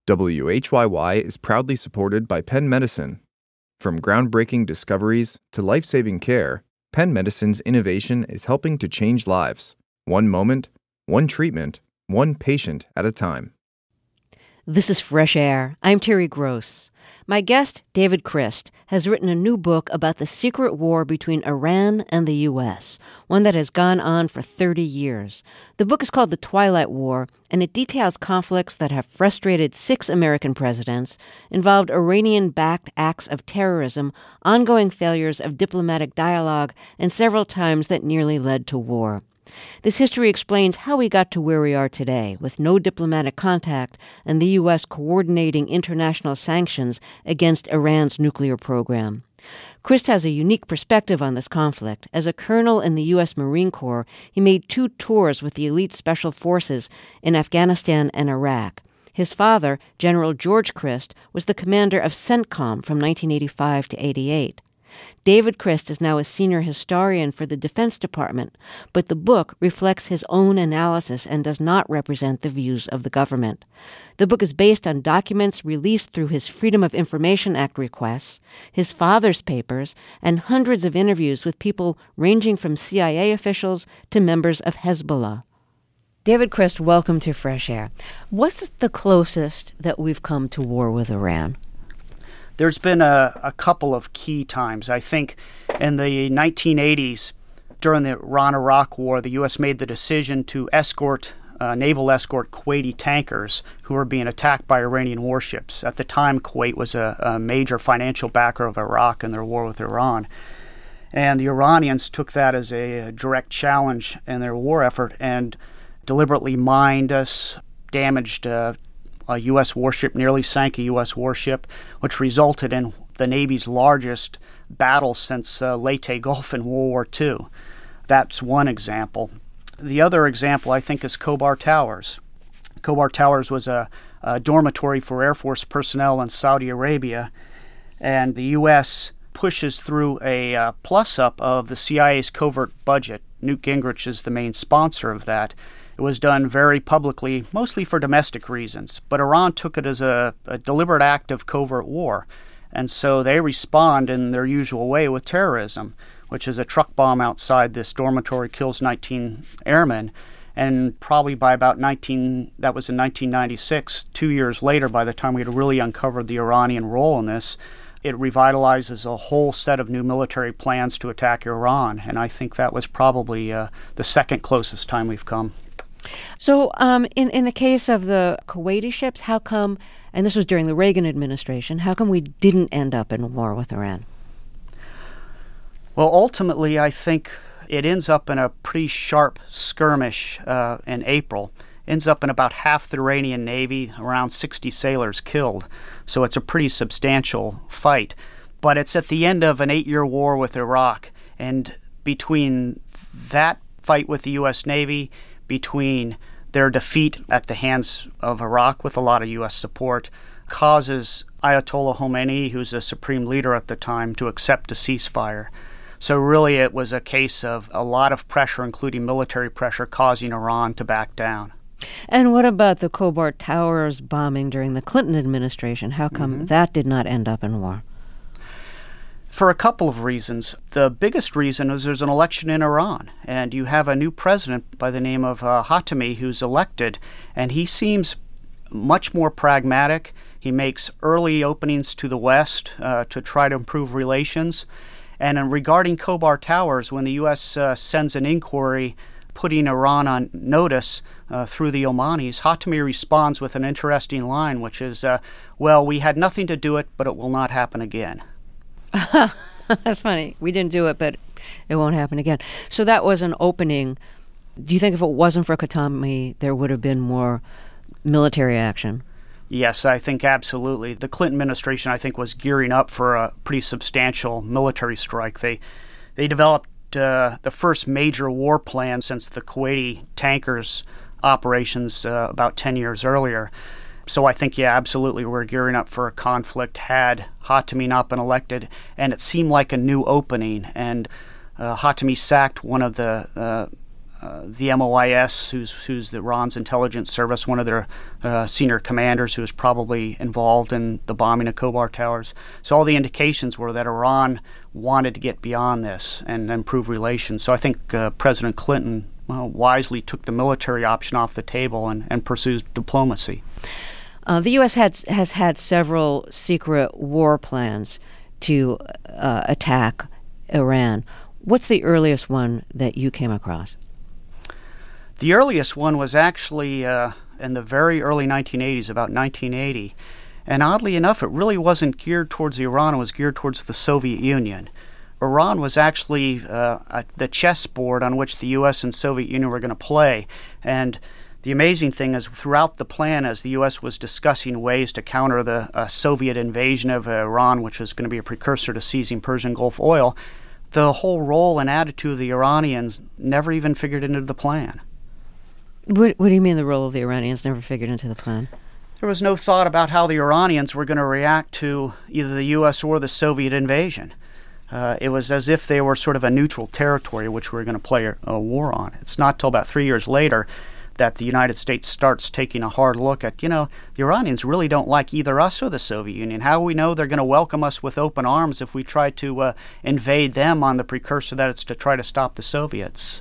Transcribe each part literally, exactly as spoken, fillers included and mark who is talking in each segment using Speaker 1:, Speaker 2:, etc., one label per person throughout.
Speaker 1: W H Y Y is proudly supported by Penn Medicine. From groundbreaking discoveries to life-saving care, Penn Medicine's innovation is helping to change lives, one moment, one treatment, one patient at a time.
Speaker 2: This is Fresh Air. I'm Terry Gross. My guest, David Christ, has written a new book about the secret war between Iran and the U S, one that has gone on for thirty years. The book is called The Twilight War, and it details conflicts that have frustrated six American presidents, involved Iranian-backed acts of terrorism, ongoing failures of diplomatic dialogue, and several times that nearly led to war. This history explains how we got to where we are today, with no diplomatic contact and the U S coordinating international sanctions against Iran's nuclear program. Christ has a unique perspective on this conflict. As a colonel in the U S Marine Corps, he made two tours with the elite special forces in Afghanistan and Iraq. His father, General George Christ, was the commander of CENTCOM from nineteen eighty-five to eighty-eight. David Christ is now a senior historian for the Defense Department, but the book reflects his own analysis and does not represent the views of the government. The book is based on documents released through his Freedom of Information Act requests, his father's papers, and hundreds of interviews with people ranging from C I A officials to members of Hezbollah. David Christ, welcome to Fresh Air. What's the closest that we've come to war with Iran?
Speaker 3: There's been a, a couple of key times. I think in the nineteen eighties, during the Iran-Iraq War, the U S made the decision to escort, uh, naval escort Kuwaiti tankers who were being attacked by Iranian warships. At the time, Kuwait was a, a major financial backer of Iraq in their war with Iran. And the Iranians took that as a, a direct challenge in their war effort and deliberately mined us, damaged uh, a U S warship, nearly sank a U S warship, which resulted in the Navy's largest battle since uh, Leyte Gulf in World War Two. That's one example. The other example, I think, is Khobar Towers. Khobar Towers was a, a dormitory for Air Force personnel in Saudi Arabia, and the U S pushes through a uh, plus-up of the C I A's covert budget. Newt Gingrich is the main sponsor of that. It was done very publicly, mostly for domestic reasons, but Iran took it as a, a deliberate act of covert war, and so they respond in their usual way with terrorism, which is a truck bomb outside this dormitory kills nineteen airmen, and probably by about nineteen that was in nineteen ninety-six, two years later, by the time we had really uncovered the Iranian role in this, it revitalizes a whole set of new military plans to attack Iran, and I think that was probably uh, the second closest time we've come.
Speaker 2: So um, in, in the case of the Kuwaiti ships, how come, and this was during the Reagan administration, how come we didn't end up in war with Iran?
Speaker 3: Well, ultimately, I think it ends up in a pretty sharp skirmish uh, in April. Ends up in about half the Iranian Navy, around sixty sailors killed. So it's a pretty substantial fight. But it's at the end of an eight-year war with Iraq. And between that fight with the U S Navy, between their defeat at the hands of Iraq with a lot of U S support, causes Ayatollah Khomeini, who's the supreme leader at the time, to accept a ceasefire. So really it was a case of a lot of pressure, including military pressure, causing Iran to back down.
Speaker 2: And what about the Khobar Towers bombing during the Clinton administration? How come mm-hmm. that did not end up in war?
Speaker 3: For a couple of reasons. The biggest reason is there's an election in Iran, and you have a new president by the name of uh, Khatami who's elected, and he seems much more pragmatic. He makes early openings to the West uh, to try to improve relations. And uh, regarding Khobar Towers, when the U S uh, sends an inquiry putting Iran on notice uh, through the Omanis, Khatami responds with an interesting line, which is, uh, well, we had nothing to do it, but it will not happen again.
Speaker 2: That's funny. We didn't do it, but it won't happen again. So that was an opening. Do you think if it wasn't for Khatami, there would have been more military action?
Speaker 3: Yes, I think absolutely. The Clinton administration, I think, was gearing up for a pretty substantial military strike. They they developed uh, the first major war plan since the Kuwaiti tankers operations uh, about ten years earlier. So I think, yeah, absolutely, we're gearing up for a conflict had Khatami not been elected, and it seemed like a new opening. And uh, Khatami sacked one of the uh, uh, the M O I S, who's who's the Iran's intelligence service, one of their uh, senior commanders, who was probably involved in the bombing of Khobar Towers. So all the indications were that Iran wanted to get beyond this and improve relations. So I think uh, President Clinton well, wisely took the military option off the table and, and pursued diplomacy.
Speaker 2: Uh, the U S has, has had several secret war plans to uh, attack Iran. What's the earliest one that you came across?
Speaker 3: The earliest one was actually uh, in the very early nineteen eighties, about nineteen eighty. And oddly enough, it really wasn't geared towards Iran. It was geared towards the Soviet Union. Iran was actually uh, the chessboard on which the U S and Soviet Union were going to play. And the amazing thing is, throughout the plan, as the U S was discussing ways to counter the uh, Soviet invasion of uh, Iran, which was going to be a precursor to seizing Persian Gulf oil, the whole role and attitude of the Iranians never even figured into the plan.
Speaker 2: What, what do you mean the role of the Iranians never figured into the plan?
Speaker 3: There was no thought about how the Iranians were going to react to either the U S or the Soviet invasion. Uh, it was as if they were sort of a neutral territory which we were going to play a, a war on. It's not till about three years later that the United States starts taking a hard look at, you know, the Iranians really don't like either us or the Soviet Union. How do we know they're going to welcome us with open arms if we try to uh, invade them on the precursor that it's to try to stop the Soviets?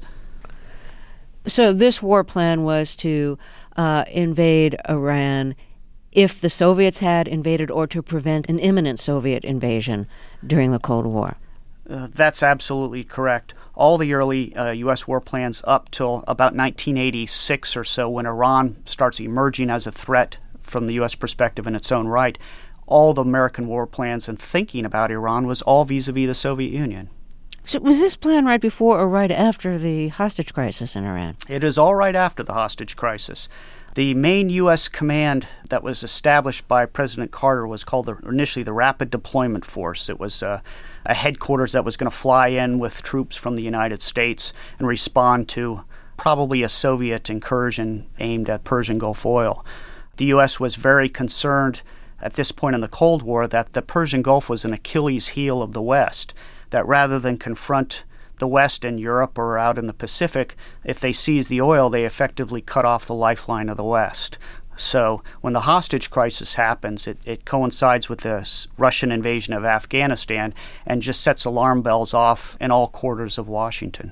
Speaker 2: So this war plan was to uh, invade Iran if the Soviets had invaded, or to prevent an imminent Soviet invasion during the Cold War.
Speaker 3: Uh, that's absolutely correct. All the early uh, U S war plans up till about nineteen eighty-six or so, when Iran starts emerging as a threat from the U S perspective in its own right, all the American war plans and thinking about Iran was all vis-a-vis the Soviet Union.
Speaker 2: So was this plan right before or right after the hostage crisis in Iran?
Speaker 3: It is all right after the hostage crisis. The main U S command that was established by President Carter was called the, initially the Rapid Deployment Force. It was uh, a headquarters that was going to fly in with troops from the United States and respond to probably a Soviet incursion aimed at Persian Gulf oil. The U S was very concerned at this point in the Cold War that the Persian Gulf was an Achilles heel of the West, that rather than confront the West in Europe or out in the Pacific, if they seize the oil, they effectively cut off the lifeline of the West. So when the hostage crisis happens, it, it coincides with the Russian invasion of Afghanistan and just sets alarm bells off in all quarters of Washington.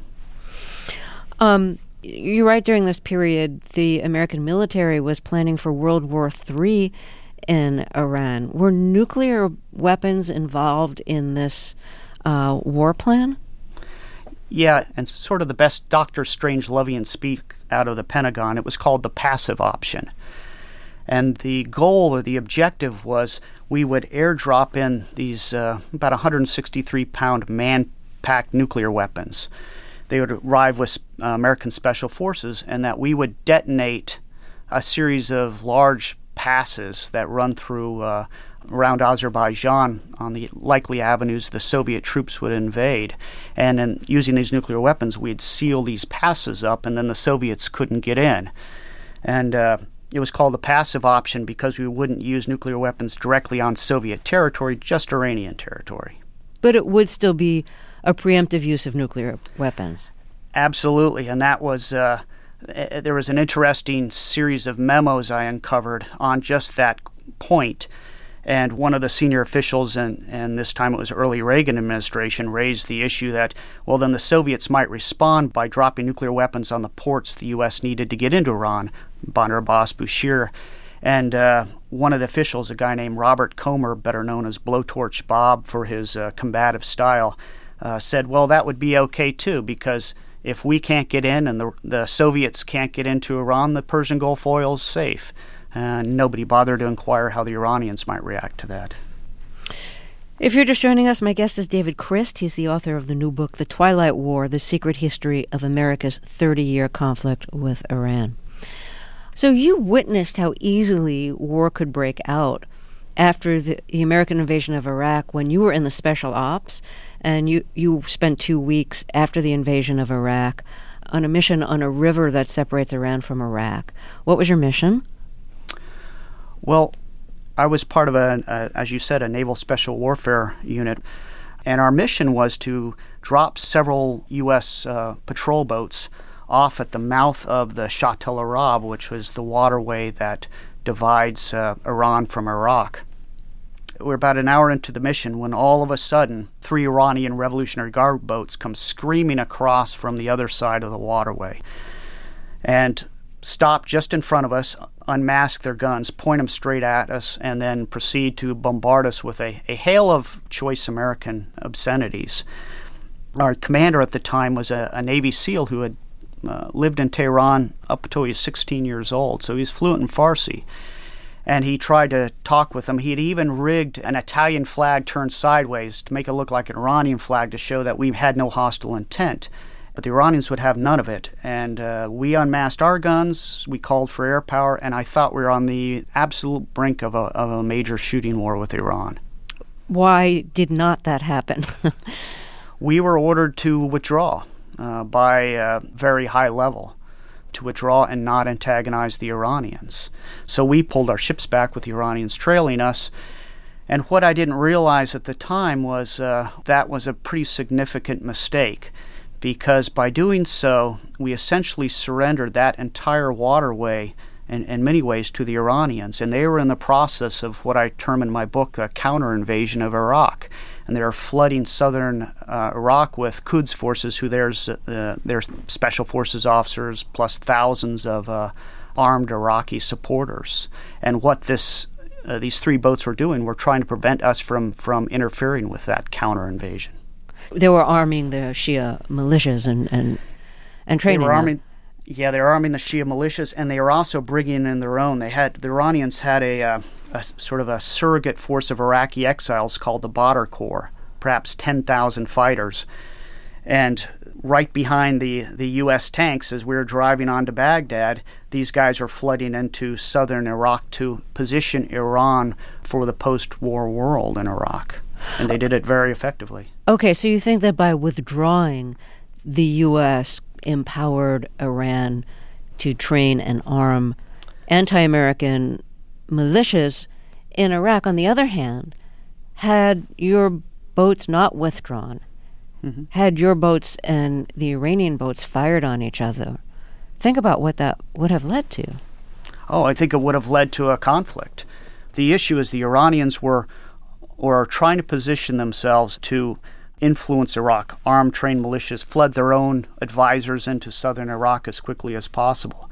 Speaker 2: Um, you're right, during this period, the American military was planning for World War Three in Iran. Were nuclear weapons involved in this uh, war plan?
Speaker 3: Yeah, and sort of the best Doctor Strangelovian speak out of the Pentagon. It was called the passive option. And the goal or the objective was we would airdrop in these uh, about one hundred sixty-three pound man-packed nuclear weapons. They would arrive with uh, American Special Forces, and that we would detonate a series of large passes that run through uh, around Azerbaijan on the likely avenues the Soviet troops would invade. And in using these nuclear weapons, we'd seal these passes up, and then the Soviets couldn't get in. And uh, it was called the passive option because we wouldn't use nuclear weapons directly on Soviet territory, just Iranian territory.
Speaker 2: But it would still be a preemptive use of nuclear weapons.
Speaker 3: Absolutely, and that was... Uh, there was an interesting series of memos I uncovered on just that point. And one of the senior officials, and, and this time it was early Reagan administration, raised the issue that, well, then the Soviets might respond by dropping nuclear weapons on the ports the U S needed to get into Iran, Bandar Abbas, Bushehr. And uh, one of the officials, a guy named Robert Comer, better known as Blowtorch Bob for his uh, combative style, uh, said, well, that would be okay too, because if we can't get in and the, the Soviets can't get into Iran, the Persian Gulf oil is safe. And nobody bothered to inquire how the Iranians might react to that.
Speaker 2: If you're just joining us, my guest is David Crist. He's the author of the new book, The Twilight War, The Secret History of America's thirty-year Conflict with Iran. So you witnessed how easily war could break out after the, the American invasion of Iraq when you were in the special ops, and you, you spent two weeks after the invasion of Iraq on a mission on a river that separates Iran from Iraq. What was your mission?
Speaker 3: Well, I was part of, a, a, as you said, a naval special warfare unit, and our mission was to drop several U S uh, patrol boats off at the mouth of the Shatt el-Arab, which was the waterway that divides uh, Iran from Iraq. We're about an hour into the mission when all of a sudden three Iranian Revolutionary Guard boats come screaming across from the other side of the waterway and stop just in front of us, unmask their guns, point them straight at us, and then proceed to bombard us with a, a hail of choice American obscenities. Our commander at the time was a, a Navy SEAL who had uh, lived in Tehran up until he was sixteen years old, so he was fluent in Farsi. And he tried to talk with them. He had even rigged an Italian flag turned sideways to make it look like an Iranian flag to show that we had no hostile intent. But the Iranians would have none of it. And uh, we unmasked our guns, we called for air power, and I thought we were on the absolute brink of a, of a major shooting war with Iran.
Speaker 2: Why did not that happen?
Speaker 3: We were ordered to withdraw uh, by a very high level, to withdraw and not antagonize the Iranians. So we pulled our ships back with the Iranians trailing us. And what I didn't realize at the time was uh, that was a pretty significant mistake, because by doing so, we essentially surrendered that entire waterway in, in many ways to the Iranians. And they were in the process of what I term in my book a counter-invasion of Iraq. And they are flooding southern uh, Iraq with Quds forces, who there's uh, their special forces officers, plus thousands of uh, armed Iraqi supporters. And what this uh, these three boats were doing were trying to prevent us from, from interfering with that counter-invasion.
Speaker 2: They were arming the Shia militias and, and, and training
Speaker 3: they were
Speaker 2: them.
Speaker 3: arming, Yeah, they were arming the Shia militias, and they were also bringing in their own. They had the Iranians had a, uh, a sort of a surrogate force of Iraqi exiles called the Badr Corps, perhaps ten thousand fighters. And right behind the, the U S tanks, as we were driving on to Baghdad, these guys were flooding into southern Iraq to position Iran for the post-war world in Iraq. And they did it very effectively.
Speaker 2: Okay, so you think that by withdrawing, the U S empowered Iran to train and arm anti-American militias in Iraq. On the other hand, had your boats not withdrawn, mm-hmm. had your boats and the Iranian boats fired on each other, think about what that would have led to.
Speaker 3: Oh, I think it would have led to a conflict. The issue is the Iranians were or are trying to position themselves to influence Iraq, arm trained militias, flood their own advisors into southern Iraq as quickly as possible.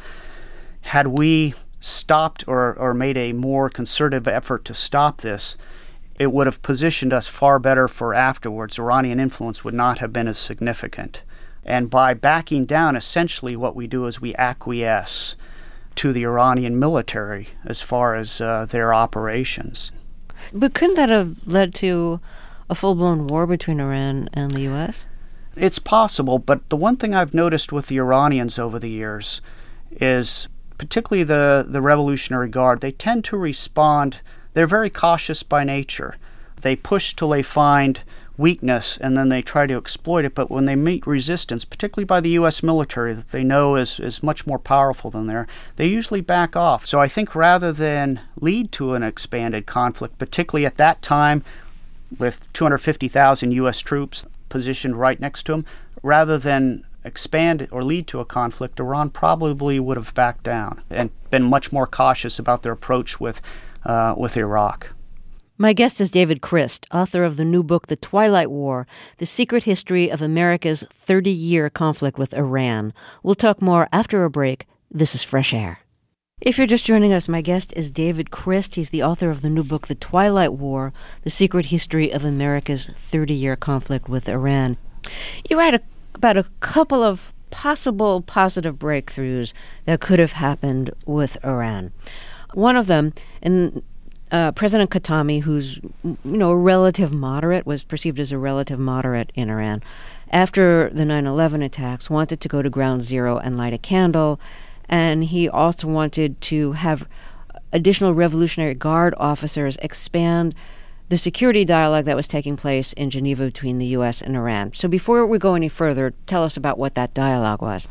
Speaker 3: Had we stopped or, or made a more concerted effort to stop this, it would have positioned us far better for afterwards. Iranian influence would not have been as significant. And by backing down, essentially what we do is we acquiesce to the Iranian military as far as uh, their operations.
Speaker 2: But couldn't that have led to a full-blown war between Iran and the U S?
Speaker 3: It's possible, but the one thing I've noticed with the Iranians over the years is, particularly the, the Revolutionary Guard, they tend to respond. They're very cautious by nature. They push till they find weakness, and then they try to exploit it. But when they meet resistance, particularly by the U S military that they know is, is much more powerful than theirs, they usually back off. So I think rather than lead to an expanded conflict, particularly at that time with two hundred fifty thousand U S troops positioned right next to them, rather than expand or lead to a conflict, Iran probably would have backed down and been much more cautious about their approach with uh, with Iraq.
Speaker 2: My guest is David Crist, author of the new book, The Twilight War, The Secret History of America's thirty-year conflict with Iran. We'll talk more after a break. This is Fresh Air. If you're just joining us, my guest is David Crist. He's the author of the new book, The Twilight War, The Secret History of America's thirty-year conflict with Iran. You write a, about a couple of possible positive breakthroughs that could have happened with Iran. One of them, in Uh, President Khatami, who's, you know, a relative moderate, was perceived as a relative moderate in Iran, after the nine eleven attacks, wanted to go to ground zero and light a candle. And he also wanted to have additional Revolutionary Guard officers expand the security dialogue that was taking place in Geneva between the U S and Iran. So before we go any further, tell us about what that dialogue was.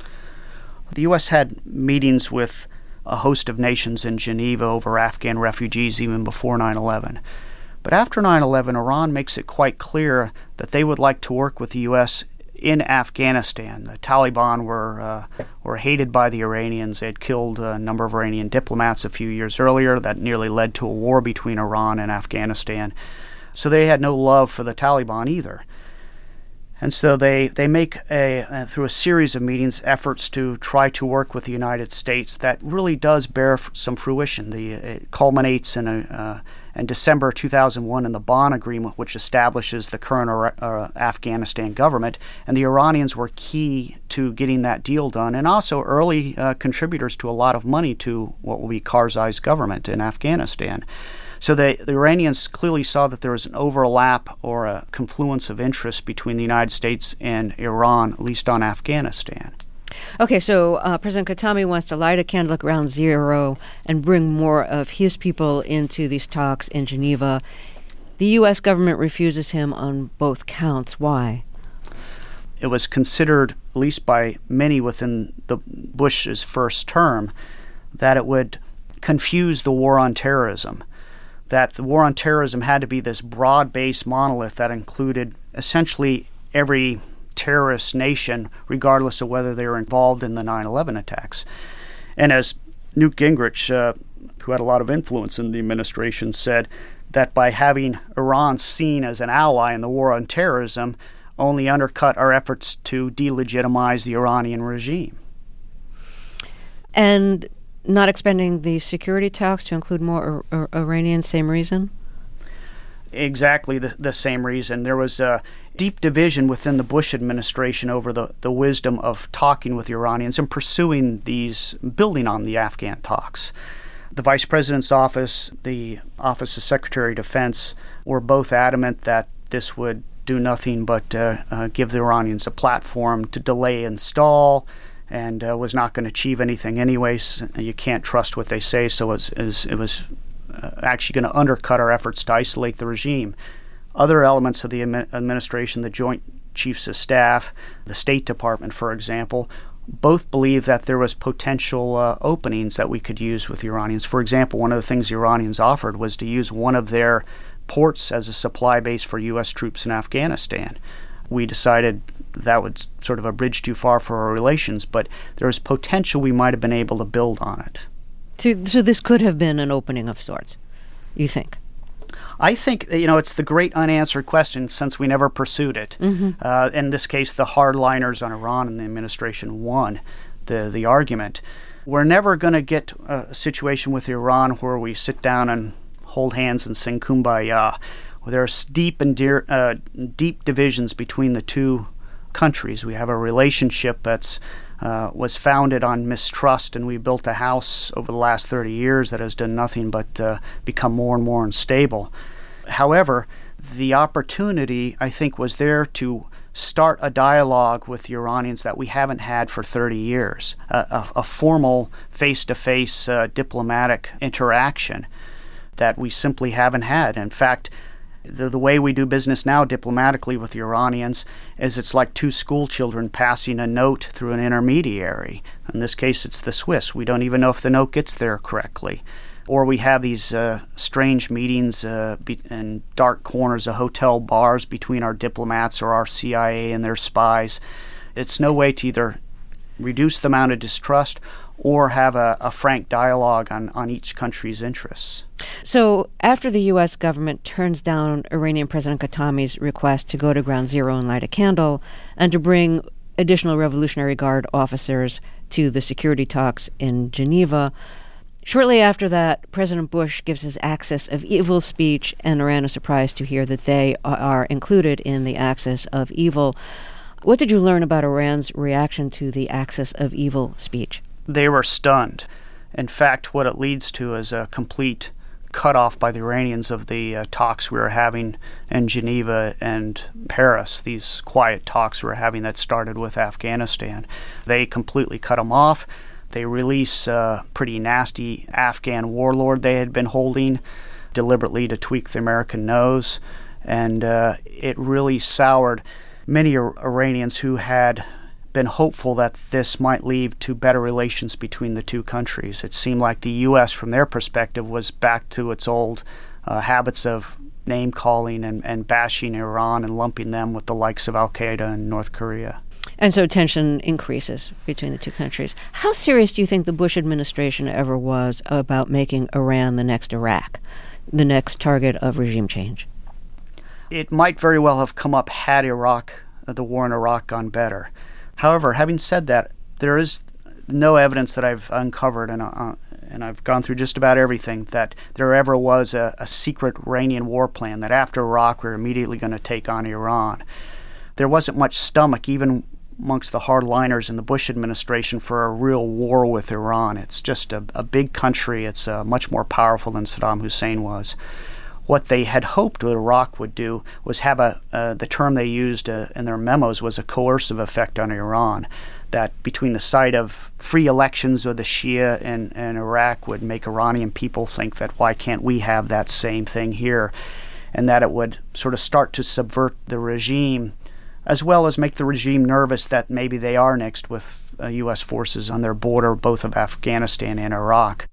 Speaker 3: The U S had meetings with a host of nations in Geneva over Afghan refugees even before nine eleven. But after nine eleven, Iran makes it quite clear that they would like to work with the U S in Afghanistan. The Taliban were uh, were hated by the Iranians. They had killed a number of Iranian diplomats a few years earlier. That nearly led to a war between Iran and Afghanistan. So they had no love for the Taliban either. And so they, they make, a, uh, through a series of meetings, efforts to try to work with the United States that really does bear f- some fruition. The, it culminates in, a, uh, in December two thousand one in the Bonn Agreement, which establishes the current uh, Afghanistan government. And the Iranians were key to getting that deal done, and also early uh, contributors to a lot of money to what will be Karzai's government in Afghanistan. So they, the Iranians clearly saw that there was an overlap or a confluence of interest between the United States and Iran, at least on Afghanistan.
Speaker 2: Okay, so uh, President Khatami wants to light a candle at ground zero and bring more of his people into these talks in Geneva. The U S government refuses him on both counts. Why?
Speaker 3: It was considered, at least by many within the Bush's first term, that it would confuse the war on terrorism. That the war on terrorism had to be this broad-based monolith that included essentially every terrorist nation, regardless of whether they were involved in the nine eleven attacks. And as Newt Gingrich, uh, who had a lot of influence in the administration, said that by having Iran seen as an ally in the war on terrorism only undercut our efforts to delegitimize the Iranian regime.
Speaker 2: And not expanding the security talks to include more Ir- Ir- Iranians, same reason?
Speaker 3: Exactly the, the same reason. There was a deep division within the Bush administration over the, the wisdom of talking with the Iranians and pursuing these, building on the Afghan talks. The Vice President's office, the Office of Secretary of Defense, were both adamant that this would do nothing but uh, uh, give the Iranians a platform to delay and stall, and uh, was not going to achieve anything anyways. You can't trust what they say, so it was, it was, it was uh, actually going to undercut our efforts to isolate the regime. Other elements of the admi- administration, the Joint Chiefs of Staff, the State Department, for example, both believe that there was potential uh, openings that we could use with the Iranians. For example, one of the things the Iranians offered was to use one of their ports as a supply base for U S troops in Afghanistan. We decided that was sort of a bridge too far for our relations, but there was potential we might have been able to build on it.
Speaker 2: So, so this could have been an opening of sorts, you think?
Speaker 3: I think, you know, it's the great unanswered question since we never pursued it. Mm-hmm. Uh, in this case, the hardliners on Iran and the administration won the, the argument. We're never going to get a situation with Iran where we sit down and hold hands and sing Kumbaya. There are deep and dear, uh, deep divisions between the two countries. We have a relationship that's uh, was founded on mistrust, and we built a house over the last thirty years that has done nothing but uh, become more and more unstable. However, the opportunity, I think, was there to start a dialogue with the Iranians that we haven't had for thirty years, a, a, a formal face-to-face uh, diplomatic interaction that we simply haven't had. In fact, The, the way we do business now diplomatically with the Iranians is it's like two school children passing a note through an intermediary. In this case, it's the Swiss. We don't even know if the note gets there correctly. Or we have these uh, strange meetings uh, be- in dark corners of hotel bars between our diplomats or our C I A and their spies. It's no way to either reduce the amount of distrust or have a, a frank dialogue on, on each country's interests.
Speaker 2: So after the U S government turns down Iranian President Khatami's request to go to ground zero and light a candle and to bring additional Revolutionary Guard officers to the security talks in Geneva, shortly after that, President Bush gives his Axis of Evil speech, and Iran is surprised to hear that they are included in the Axis of Evil. What did you learn about Iran's reaction to the Axis of Evil speech?
Speaker 3: They were stunned. In fact, what it leads to is a complete cutoff by the Iranians of the uh, talks we were having in Geneva and Paris, these quiet talks we were having that started with Afghanistan. They completely cut them off. They release a pretty nasty Afghan warlord they had been holding deliberately to tweak the American nose. And uh, it really soured many Iranians who had been hopeful that this might lead to better relations between the two countries. It seemed like the U S, from their perspective, was back to its old uh, habits of name-calling and, and bashing Iran and lumping them with the likes of Al-Qaeda and North Korea.
Speaker 2: And so tension increases between the two countries. How serious do you think the Bush administration ever was about making Iran the next Iraq, the next target of regime change?
Speaker 3: It might very well have come up had Iraq, uh, the war in Iraq, gone better. However, having said that, there is no evidence that I've uncovered, and uh, and I've gone through just about everything, that there ever was a, a secret Iranian war plan, that after Iraq we're immediately going to take on Iran. There wasn't much stomach, even amongst the hardliners in the Bush administration, for a real war with Iran. It's just a, a big country. It's uh, much more powerful than Saddam Hussein was. What they had hoped that Iraq would do was have a, uh, the term they used uh, in their memos was a coercive effect on Iran, that between the sight of free elections of the Shia in, in Iraq would make Iranian people think that why can't we have that same thing here, and that it would sort of start to subvert the regime, as well as make the regime nervous that maybe they are next with uh, U S forces on their border, both of Afghanistan and Iraq.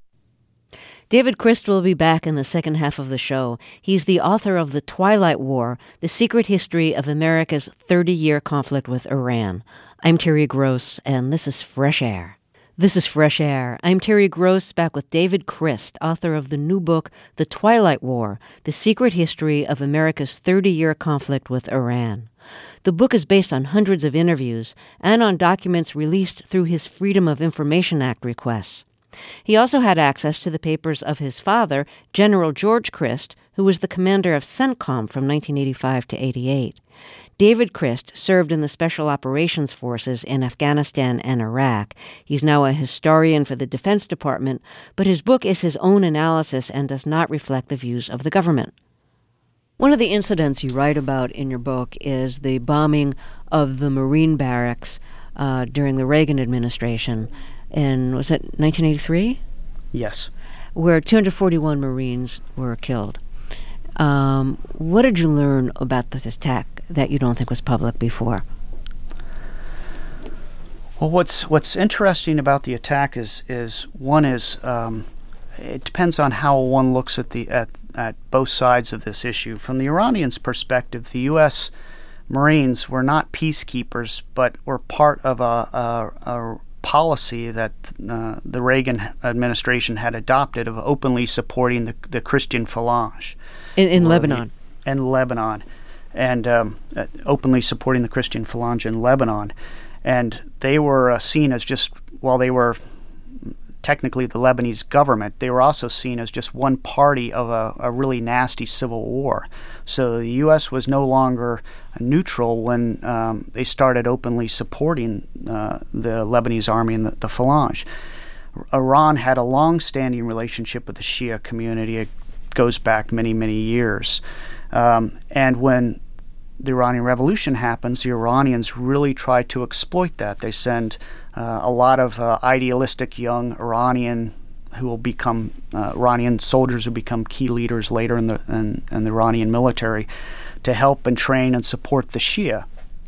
Speaker 2: David Crist will be back in the second half of the show. He's the author of The Twilight War, The Secret History of America's thirty-year conflict with Iran. I'm Terry Gross, and this is Fresh Air. This is Fresh Air. I'm Terry Gross, back with David Crist, author of the new book, The Twilight War, The Secret History of America's thirty-year conflict with Iran. The book is based on hundreds of interviews and on documents released through his Freedom of Information Act requests. He also had access to the papers of his father, General George Crist, who was the commander of CENTCOM from nineteen eighty-five to eighty-eight. David Crist served in the Special Operations Forces in Afghanistan and Iraq. He's now a historian for the Defense Department, but his book is his own analysis and does not reflect the views of the government. One of the incidents you write about in your book is the bombing of the Marine barracks uh, during the Reagan administration. In, was it nineteen eighty-three?
Speaker 3: Yes.
Speaker 2: Where two hundred forty-one Marines were killed. Um, what did you learn about this attack that you don't think was public before?
Speaker 3: Well, what's what's interesting about the attack is is one is um, it depends on how one looks at the at at both sides of this issue. From the Iranians' perspective, the U S Marines were not peacekeepers, but were part of a, a, a policy that uh, the Reagan administration had adopted of openly supporting the, the Christian Phalange.
Speaker 2: In, in Lebanon.
Speaker 3: In Lebanon. And um, uh, openly supporting the Christian Phalange in Lebanon. And they were uh, seen as just, while they were technically the Lebanese government, they were also seen as just one party of a, a really nasty civil war. So the U S was no longer neutral when um, they started openly supporting uh, the Lebanese army and the, the Phalange. Iran had a long-standing relationship with the Shia community. It goes back many, many years. Um, and when the Iranian Revolution happens, the Iranians really try to exploit that. They send uh, a lot of uh, idealistic young Iranian who will become uh, Iranian soldiers who become key leaders later in the in, in the Iranian military to help and train and support the Shia.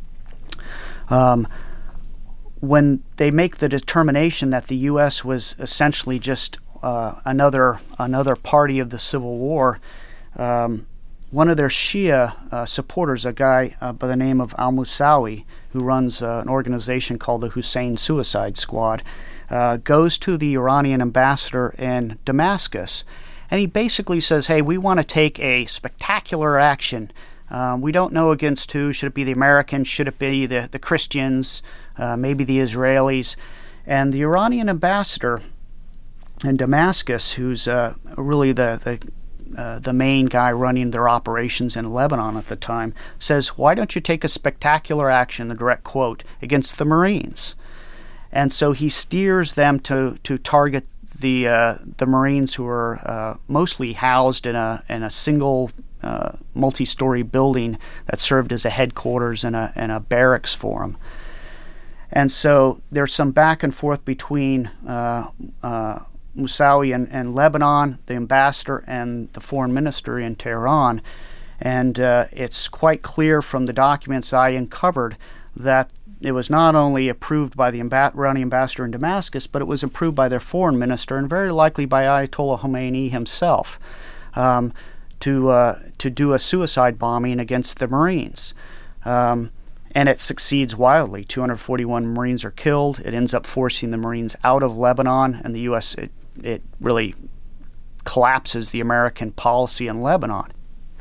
Speaker 3: Um, when they make the determination that the U S was essentially just uh, another another party of the Civil War, um, one of their Shia uh, supporters, a guy uh, by the name of al-Musawi, who runs uh, an organization called the Hussein Suicide Squad, uh, goes to the Iranian ambassador in Damascus, and he basically says, hey, we want to take a spectacular action. Um, we don't know against who. Should it be the Americans? Should it be the, the Christians? Uh, maybe the Israelis? And the Iranian ambassador in Damascus, who's uh, really the, the Uh, the main guy running their operations in Lebanon at the time, says, why don't you take a spectacular action, the direct quote, against the Marines? And so he steers them to, to target the uh, the Marines who are uh, mostly housed in a in a single uh, multi-story building that served as a headquarters and a, and a barracks for them. And so there's some back and forth between uh, uh, Musawi and, and Lebanon, the ambassador, and the foreign minister in Tehran. And uh, it's quite clear from the documents I uncovered that it was not only approved by the amb- Iranian ambassador in Damascus, but it was approved by their foreign minister and very likely by Ayatollah Khomeini himself. Um, to uh, to do a suicide bombing against the Marines. Um, and it succeeds wildly. two hundred forty-one Marines are killed. It ends up forcing the Marines out of Lebanon, and the U S, it, it really collapses the American policy in Lebanon.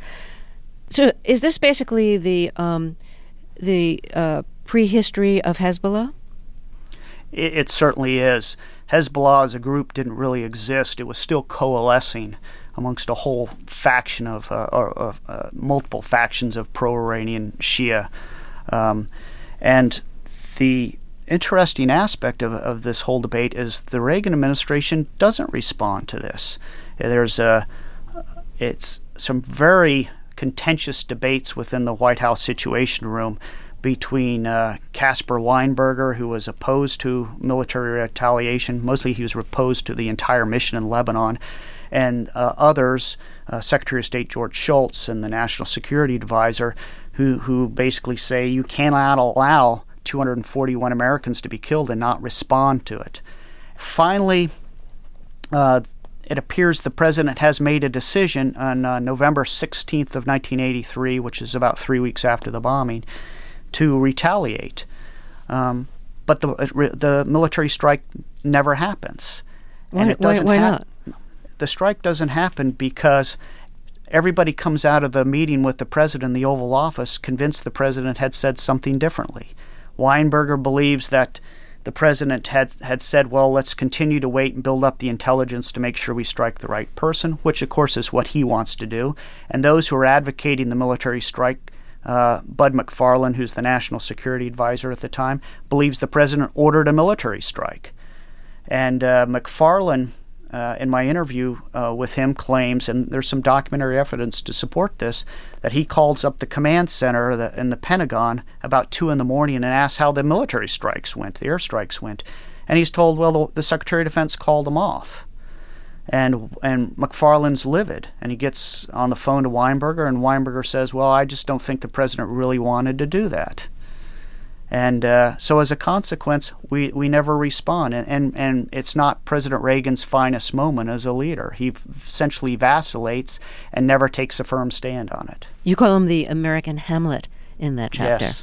Speaker 2: So is this basically the um, the uh, prehistory of Hezbollah?
Speaker 3: It, it certainly is. Hezbollah as a group didn't really exist. It was still coalescing amongst a whole faction of, uh, or, of uh, multiple factions of pro-Iranian Shia. Um, and the interesting aspect of, of this whole debate is the Reagan administration doesn't respond to this. There's a, it's some very contentious debates within the White House Situation Room between uh, Caspar Weinberger, who was opposed to military retaliation. Mostly he was opposed to the entire mission in Lebanon, and uh, others, uh, Secretary of State George Shultz and the National Security Advisor, who, who basically say you cannot allow two hundred forty-one Americans to be killed and not respond to it. Finally, uh, it appears the president has made a decision on uh, November sixteenth of nineteen eighty-three, which is about three weeks after the bombing, to retaliate. Um, but the the military strike never happens.
Speaker 2: Why,
Speaker 3: and it doesn't
Speaker 2: why, why
Speaker 3: hap-
Speaker 2: not?
Speaker 3: The strike doesn't happen because everybody comes out of the meeting with the president in the Oval Office convinced the president had said something differently. Weinberger believes that the president had had said, well, let's continue to wait and build up the intelligence to make sure we strike the right person, which, of course, is what he wants to do. And those who are advocating the military strike, uh, Bud McFarlane, who's the National Security Advisor at the time, believes the president ordered a military strike. And uh, McFarlane, uh, in my interview uh, with him, claims, and there's some documentary evidence to support this, that he calls up the command center in the Pentagon about two in the morning and asks how the military strikes went, the airstrikes went. And he's told, well, the, the Secretary of Defense called them off. And and McFarlane's livid, and he gets on the phone to Weinberger, and Weinberger says, well, I just don't think the president really wanted to do that. And uh, so as a consequence, we, we never respond. And, and, and it's not President Reagan's finest moment as a leader. He essentially vacillates and never takes a firm stand on it.
Speaker 2: You call him the American Hamlet in that chapter.
Speaker 3: Yes.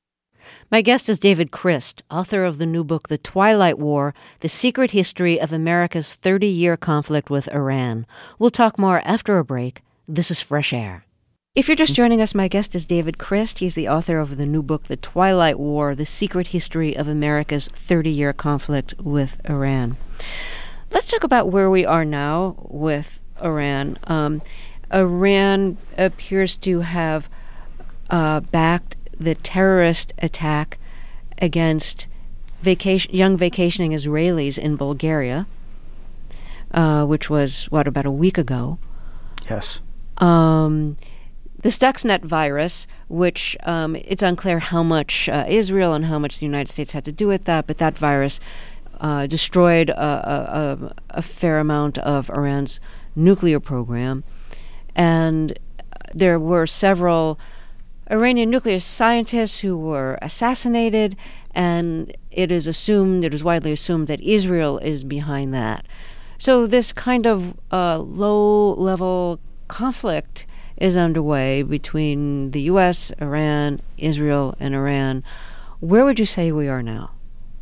Speaker 2: My guest is David Christ, author of the new book, The Twilight War, The Secret History of America's thirty-year Conflict with Iran. We'll talk more after a break. This is Fresh Air. If you're just joining us, my guest is David Christ. He's the author of the new book, The Twilight War, The Secret History of America's thirty-year Conflict with Iran. Let's talk about where we are now with Iran. Um, Iran appears to have uh, backed the terrorist attack against vacation, young vacationing Israelis in Bulgaria, uh, which was, what, about a week ago?
Speaker 3: Yes.
Speaker 2: Um... The Stuxnet virus, which um, it's unclear how much uh, Israel and how much the United States had to do with that, but that virus uh, destroyed a, a, a fair amount of Iran's nuclear program. And there were several Iranian nuclear scientists who were assassinated, and it is assumed, it is widely assumed that Israel is behind that. So this kind of uh, low-level conflict is underway between the U S, Iran, Israel, and Iran. Where would you say we are now?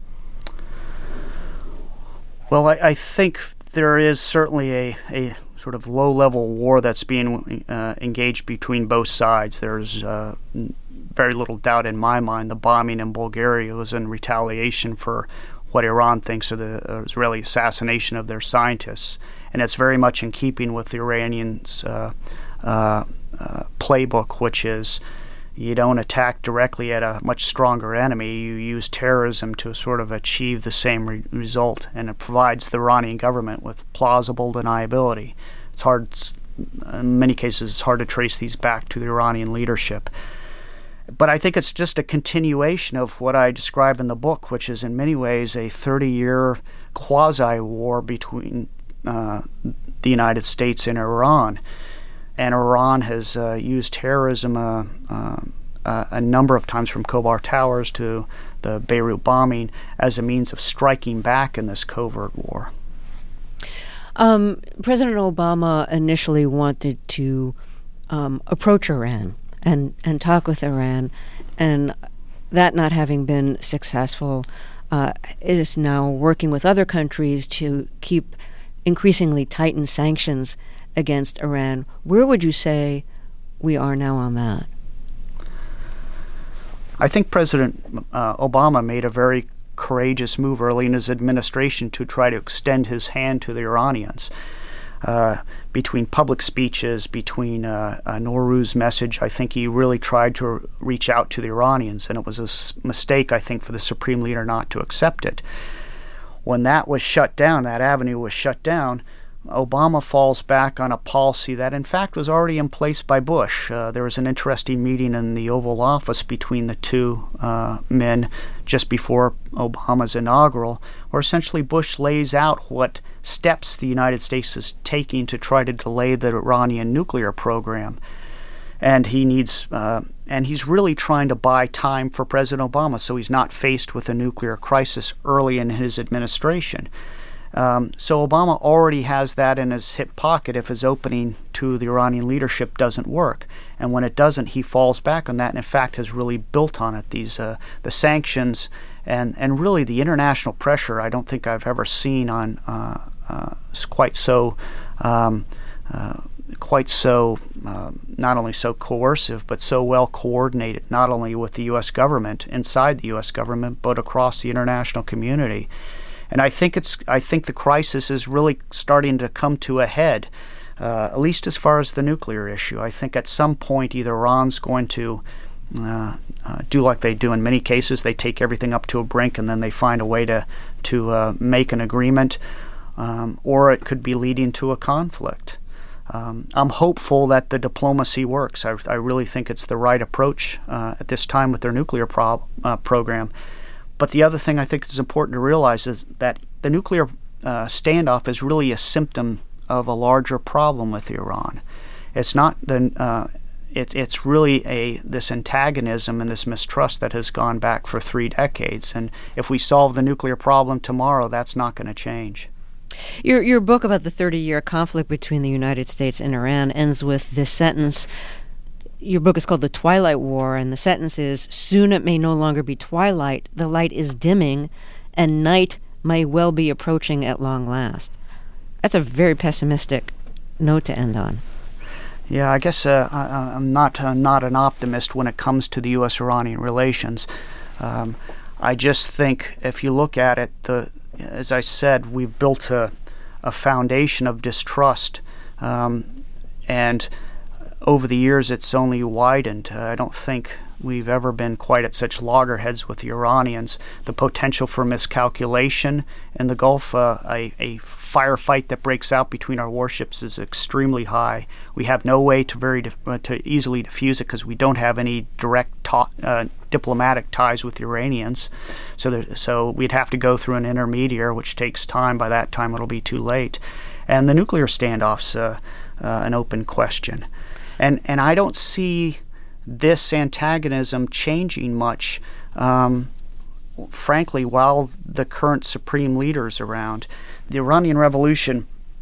Speaker 3: Well, I, I think there is certainly a, a sort of low-level war that's being uh, engaged between both sides. There's uh, very little doubt in my mind the bombing in Bulgaria was in retaliation for what Iran thinks of the Israeli assassination of their scientists. And it's very much in keeping with the Iranians' uh, Uh, uh, playbook, which is you don't attack directly at a much stronger enemy. You use terrorism to sort of achieve the same re- result, and it provides the Iranian government with plausible deniability. It's hard, in many cases, it's hard to trace these back to the Iranian leadership. But I think it's just a continuation of what I describe in the book, which is in many ways a thirty-year quasi-war between uh, the United States and Iran. And Iran has uh, used terrorism uh, uh, uh, a number of times, from Khobar Towers to the Beirut bombing, as a means of striking back in this covert war.
Speaker 2: Um, President Obama initially wanted to um, approach Iran and, and talk with Iran, and that not having been successful, uh, is now working with other countries to keep increasingly tightened sanctions against Iran. Where would you say we are now on that?
Speaker 3: I think President uh, Obama made a very courageous move early in his administration to try to extend his hand to the Iranians. Uh, between public speeches, between uh, uh, Nowruz message, I think he really tried to reach out to the Iranians, and it was a s- mistake, I think, for the Supreme Leader not to accept it. When that was shut down, that avenue was shut down, Obama falls back on a policy that, in fact, was already in place by Bush. Uh, there was an interesting meeting in the Oval Office between the two uh, men just before Obama's inaugural, where essentially Bush lays out what steps the United States is taking to try to delay the Iranian nuclear program. And he needs, uh, and he's really trying to buy time for President Obama so he's not faced with a nuclear crisis early in his administration. Um, so Obama already has that in his hip pocket if his opening to the Iranian leadership doesn't work. And when it doesn't, he falls back on that and, in fact, has really built on it. These uh, the sanctions and, and really the international pressure I don't think I've ever seen on uh, uh, quite so um, uh, quite so uh, not only so coercive but so well coordinated, not only with the U S government, inside the U S government, but across the international community. And I think it's. I think the crisis is really starting to come to a head, uh, at least as far as the nuclear issue. I think at some point either Iran's going to uh, uh, do like they do in many cases. They take everything up to a brink and then they find a way to to uh, make an agreement, um, or it could be leading to a conflict. Um, I'm hopeful that the diplomacy works. I, I really think it's the right approach uh, at this time with their nuclear pro- uh, program. But the other thing I think is important to realize is that the nuclear uh, standoff is really a symptom of a larger problem with Iran. It's not the uh, it, it's really a this antagonism and this mistrust that has gone back for three decades. And if we solve the nuclear problem tomorrow, that's not going to change.
Speaker 2: Your your book about the thirty-year conflict between the United States and Iran ends with this sentence. Your book is called The Twilight War, and the sentence is, "Soon it may no longer be twilight, the light is dimming, and night may well be approaching at long last." That's a very pessimistic note to end on.
Speaker 3: Yeah, I guess uh, I, I'm not uh, not an optimist when it comes to the U S Iranian relations. Um, I just think if you look at it, the as I said, we've built a, a foundation of distrust, um, and over the years, it's only widened. Uh, I don't think we've ever been quite at such loggerheads with the Iranians. The potential for miscalculation in the Gulf, uh, a, a firefight that breaks out between our warships is extremely high. We have no way to very dif- uh, to easily diffuse it because we don't have any direct ta- uh, diplomatic ties with the Iranians. So, there, so we'd have to go through an intermediary, which takes time. By that time, it'll be too late. And the nuclear standoff's uh, uh, an open question. And and I don't see this antagonism changing much, um, frankly, while the current supreme leader's around. The Iranian Revolution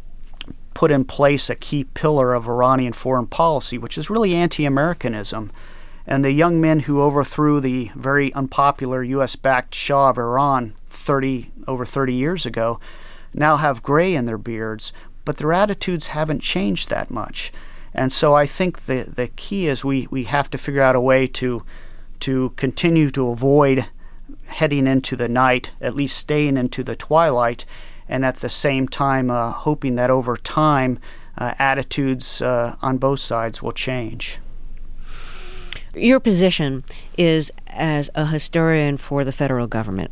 Speaker 3: put in place a key pillar of Iranian foreign policy, which is really anti-Americanism. And the young men who overthrew the very unpopular U S-backed Shah of Iran thirty over thirty years ago now have gray in their beards, but their attitudes haven't changed that much. And so I think the the key is we, we have to figure out a way to to continue to avoid heading into the night, at least staying into the twilight, and at the same time uh, hoping that over time uh, attitudes uh, on both sides will change.
Speaker 2: Your position is as a historian for the federal government.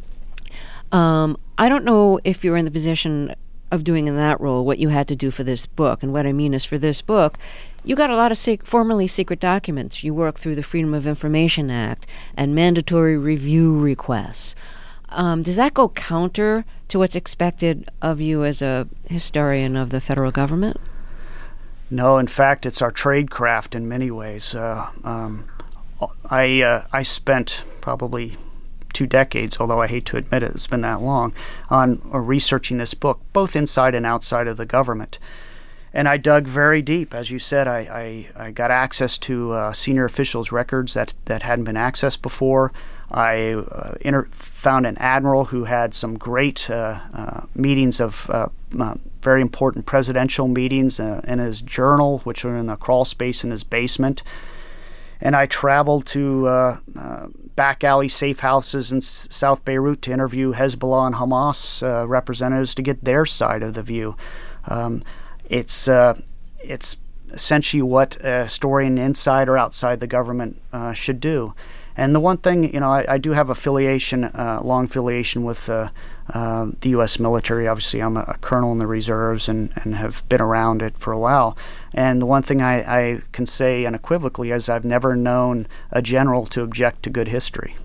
Speaker 2: Um, I don't know if you're in the position of doing in that role what you had to do for this book. And what I mean is, for this book, you got a lot of sec- formerly secret documents. You worked through the Freedom of Information Act and mandatory review requests. Um, does that go counter to what's expected of you as a historian of the federal government?
Speaker 3: No, in fact, it's our trade craft in many ways. Uh, um, I uh, I spent probably two decades, although I hate to admit it, it's been that long, on uh, researching this book, both inside and outside of the government. And I dug very deep. As you said, I, I, I got access to uh, senior officials' records that, that hadn't been accessed before. I uh, inter- found an admiral who had some great uh, uh, meetings of uh, uh, very important presidential meetings uh, in his journal, which were in the crawl space in his basement. And I traveled to uh, uh, back alley safe houses in S- South Beirut to interview Hezbollah and Hamas uh, representatives to get their side of the view. Um, it's uh, it's essentially what a historian inside or outside the government uh, should do. And the one thing, you know, I, I do have affiliation, uh, long affiliation with uh, uh, the U S military. Obviously, I'm a, a colonel in the reserves and, and have been around it for a while. And the one thing I, I can say unequivocally is I've never known a general to object to good history.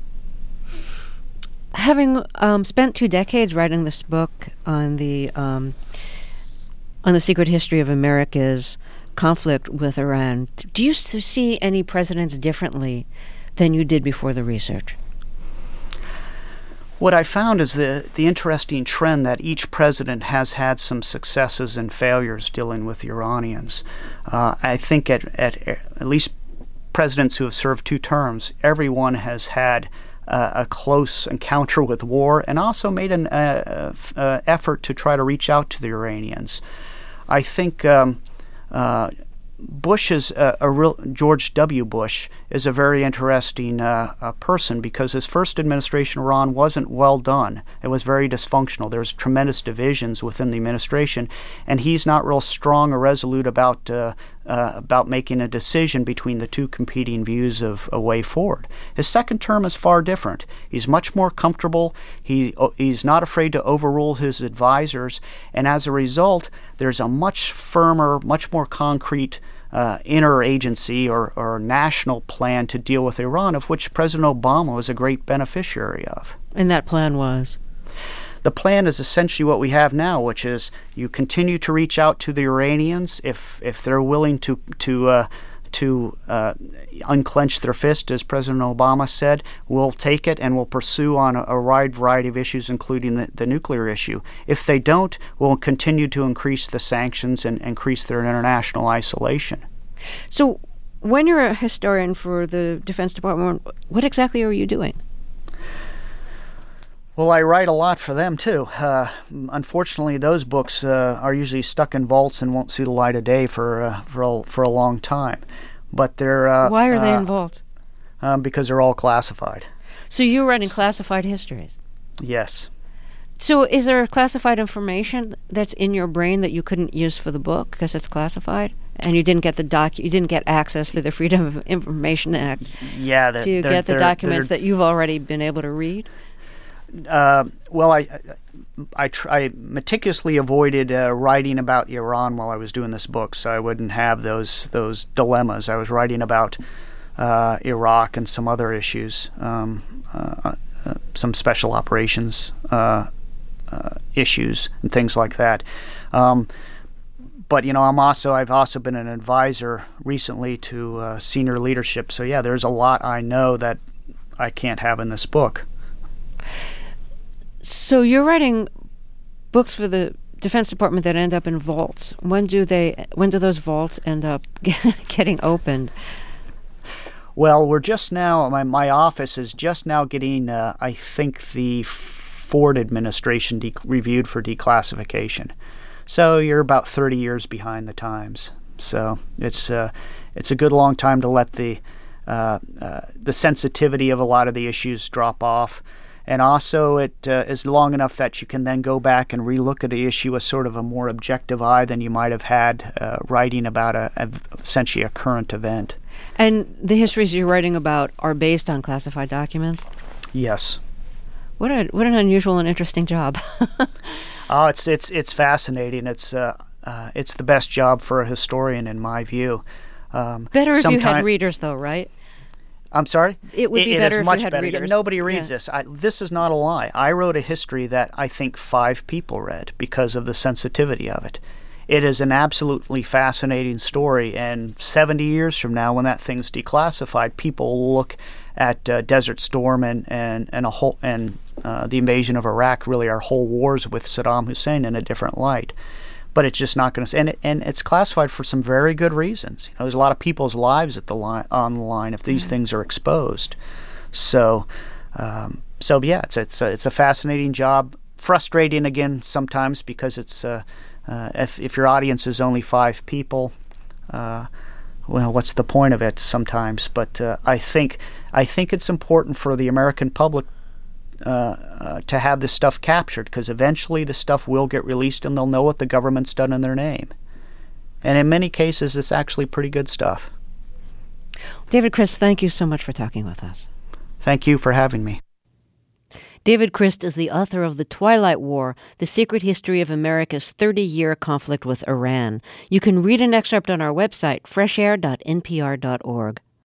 Speaker 2: Having um, spent two decades writing this book on the um, on the secret history of America's conflict with Iran, do you see any presidents differently than you did before the research?
Speaker 3: What I found is the, the interesting trend that each president has had some successes and failures dealing with the Iranians. Uh, I think at, at at least presidents who have served two terms, everyone has had uh, a close encounter with war and also made an uh, uh, effort to try to reach out to the Iranians. I think um, uh, Bush is a, a real George W. Bush is a very interesting uh, uh, person because his first administration in Iran wasn't well done. It was very dysfunctional. There's tremendous divisions within the administration, and he's not real strong or resolute about uh, uh, about making a decision between the two competing views of a way forward. His second term is far different. He's much more comfortable. He he's not afraid to overrule his advisors, and as a result, there's a much firmer, much more concrete Uh, interagency or, or national plan to deal with Iran, of which President Obama was a great beneficiary of.
Speaker 2: And that plan was?
Speaker 3: The plan is essentially what we have now, which is you continue to reach out to the Iranians if if they're willing to to uh, to uh, unclench their fist, as President Obama said. We'll take it and we'll pursue on a, a wide variety of issues, including the, the nuclear issue. If they don't, we'll continue to increase the sanctions and increase their international isolation.
Speaker 2: So when you're a historian for the Defense Department, what exactly are you doing?
Speaker 3: Well, I write a lot for them, too. Uh, unfortunately, those books uh, are usually stuck in vaults and won't see the light of day for uh, for, a, for a long time. But they're... Uh,
Speaker 2: Why are they
Speaker 3: uh,
Speaker 2: in vaults?
Speaker 3: Um, because they're all classified.
Speaker 2: So you're writing classified histories?
Speaker 3: Yes.
Speaker 2: So is there classified information that's in your brain that you couldn't use for the book because it's classified? And you didn't get the doc you didn't get access to the Freedom of Information Act
Speaker 3: yeah,
Speaker 2: to get the documents that you've already been able to read?
Speaker 3: Uh, well, I I, tr- I meticulously avoided uh, writing about Iran while I was doing this book, so I wouldn't have those those dilemmas. I was writing about uh, Iraq and some other issues, um, uh, uh, some special operations uh, uh, issues and things like that. Um, but you know, I'm also I've also been an advisor recently to uh, senior leadership. So yeah, there's a lot I know that I can't have in this book.
Speaker 2: So you're writing books for the Defense Department that end up in vaults. When do they? When do those vaults end up getting opened?
Speaker 3: Well, we're just now. My my office is just now getting. Uh, I think the Ford administration de- reviewed for declassification. So you're about thirty years behind the times. So it's uh, it's a good long time to let the uh, uh, the sensitivity of a lot of the issues drop off. And also it uh, is long enough that you can then go back and relook at the issue with sort of a more objective eye than you might have had uh, writing about a, a essentially a current event.
Speaker 2: And the histories you're writing about are based on classified documents?
Speaker 3: Yes.
Speaker 2: What a what an unusual and interesting job.
Speaker 3: Oh, it's it's it's fascinating. It's uh, uh, it's the best job for a historian in my view. Um,
Speaker 2: Better if
Speaker 3: sometime-
Speaker 2: you had readers, though, right?
Speaker 3: I'm sorry?
Speaker 2: It would be
Speaker 3: it,
Speaker 2: better
Speaker 3: it is
Speaker 2: if
Speaker 3: much
Speaker 2: you had
Speaker 3: better.
Speaker 2: readers.
Speaker 3: Nobody reads
Speaker 2: Yeah.
Speaker 3: this. I, this is not a lie. I wrote a history that I think five people read because of the sensitivity of it. it is an absolutely fascinating story. And seventy years from now, when that thing's declassified, people will look at uh, Desert Storm and and and a whole and uh, the invasion of Iraq, really our whole wars with Saddam Hussein, in a different light. But it's just not going to. And it, and it's classified for some very good reasons. You know, there's a lot of people's lives at the line on the line if these mm-hmm. things are exposed. So, um, so yeah, it's it's a, it's a fascinating job. Frustrating again sometimes because it's uh, uh, if if your audience is only five people, uh, well, what's the point of it sometimes? But uh, I think I think it's important for the American public uh, uh, to have this stuff captured, because eventually the stuff will get released and they'll know what the government's done in their name. And in many cases, it's actually pretty good stuff.
Speaker 2: David Crist, thank you so much for talking with us.
Speaker 3: Thank you for having me.
Speaker 2: David Crist is the author of The Twilight War, The Secret History of America's thirty-year conflict with Iran. You can read an excerpt on our website, fresh air dot n p r dot org.